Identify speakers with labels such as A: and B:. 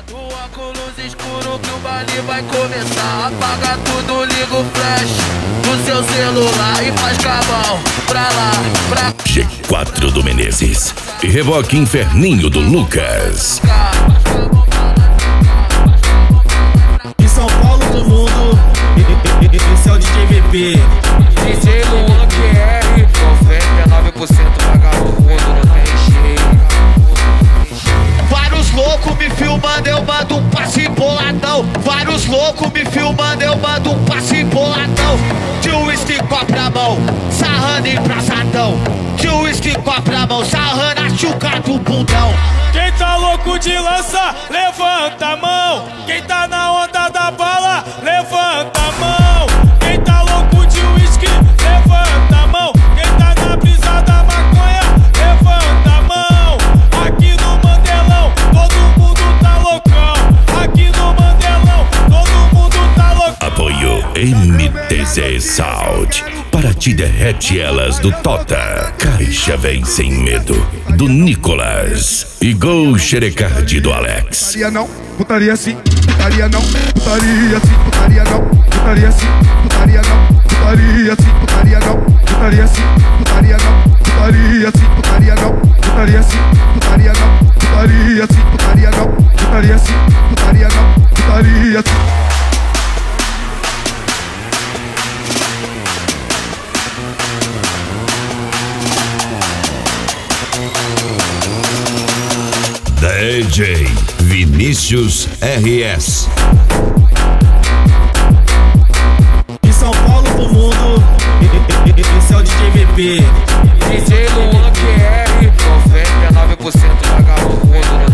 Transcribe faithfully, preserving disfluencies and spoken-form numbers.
A: O óculos escuro que o baile vai começar. Apaga tudo, liga o flash no seu celular e faz com a mão pra lá, pra
B: G quatro do Menezes e Reboque Inferninho do Lucas.
A: cá.
C: De São Paulo do mundo, esse é o D J V P.
A: D J Luan Q R, noventa e nove por cento vagabundo, não tem jeito.
D: Vários loucos me filmando, eu mando um passe boladão. Vários loucos me filmando, eu mando um passe boladão. De uísque copo na mão, sarrando embraçadão. De uísque copo na mão, sarrando a chuca do bundão.
E: Quem tá louco de lança, levanta a mão. Quem tá na onda da bala, levanta a mão. Quem tá louco de uísque, levanta a mão. Quem tá na brisa da maconha, levanta a mão. Aqui no Mandelão, todo mundo tá loucão. Aqui no Mandelão, todo mundo tá loucão.
B: Apoio M T Z Sound. Para ti derrete elas do Tota. Caixa vem sem medo do Nicolas. E Gol Xerecard do Alex.
F: Putaria não, putaria sim, putaria não, putaria sim, putaria não, putaria sim, putaria não, putaria sim, putaria não, putaria sim, putaria não, putaria sim, putaria não, putaria sim, putaria não, putaria sim, putaria não, putaria sim, putaria não, putaria sim.
B: D J Vinícius R S.
C: De São Paulo do mundo, esse é o D J V P.
A: D J Luan Q R, noventa e nove por cento vagabundo,